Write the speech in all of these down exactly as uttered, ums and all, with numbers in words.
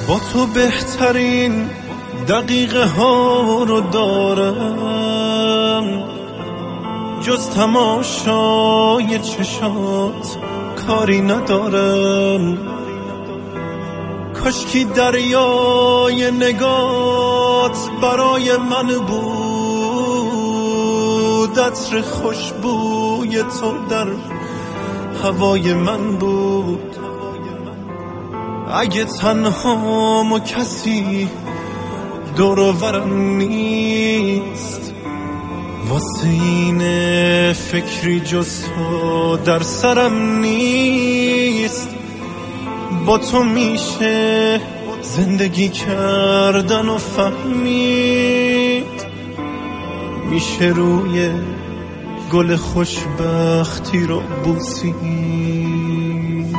با تو بهترین دقیقه ها رو دارم، جز تماشای چشات کاری ندارم. کاشکی دریای نگات برای من بود، عطر خوشبوی تو در هوای من بود. اگه تنهام و کسی دور و برم نیست، واسه این فکری جز تو در سرم نیست. با تو میشه زندگی کردن و فهمید، میشه روی گل خوشبختی رو بوسید.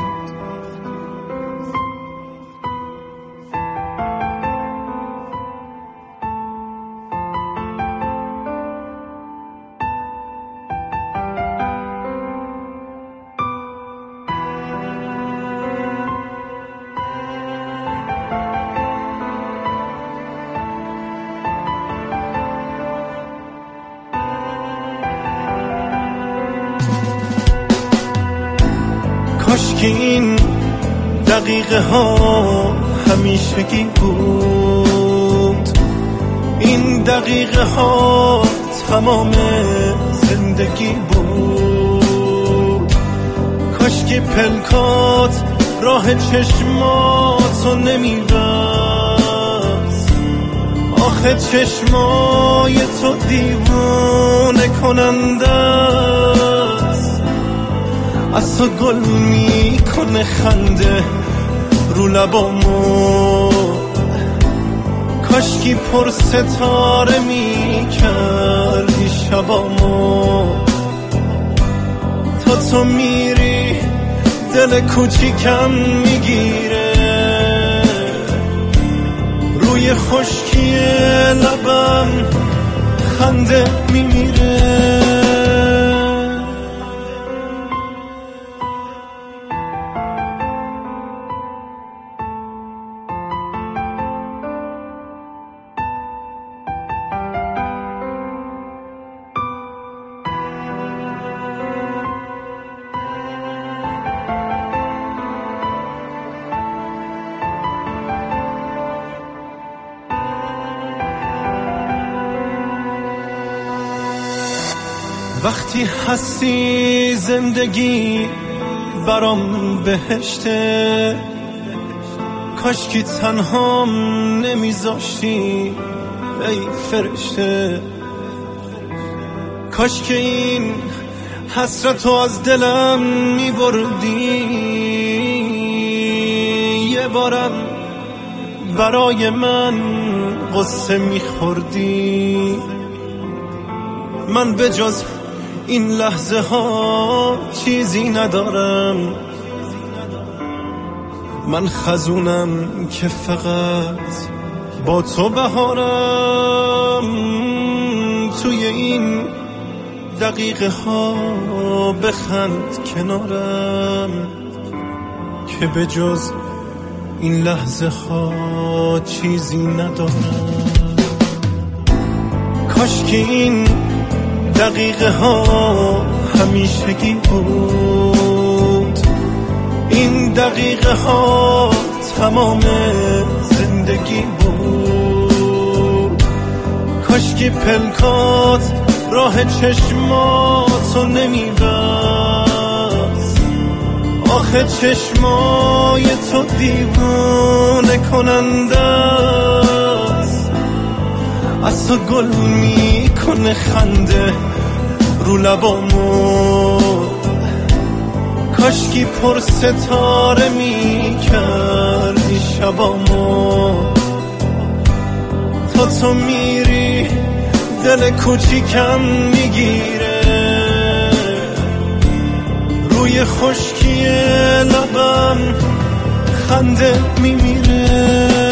کاشکی این دقیقه ها همیشگی بود، این دقیقه ها تمام زندگی بود. کاشکی پلکات راه چشماتو نمیبست، آخه چشمای تو دیوونه کننده، از تو گل میکنه خنده رو لبامو. کاشکی پر ستاره میکردی شبامو. تا تو میری دل کوچیکم میگیره، روی خشکی لبم خنده میمیره. وقتی هستی زندگی برام بهشته، کاشکی تنهام نمیذاشتی ای فرشته. کاشکی این حسرتو از دلم میبردی، یه بارم برای من قصه میخوردی. من به جز این لحظه ها چیزی ندارم، من خزونم که فقط با تو بهارم. توی این دقیقه ها بخند کنارم، که به جز این لحظه ها چیزی ندارم. کاشکی این دقیقه ها همیشگی بود، این دقیقه ها تمام زندگی بود. کاشکی پلکات راه چشماتو نمیبست، آخه چشمای تو دیوونه کننده است. از تو گل میکنه خنده رو لبامو. کاشکی پر ستاره میکردی شبامو. تا تو میری دل کوچیکم میگیره، روی خشکی لبم خنده میمیره.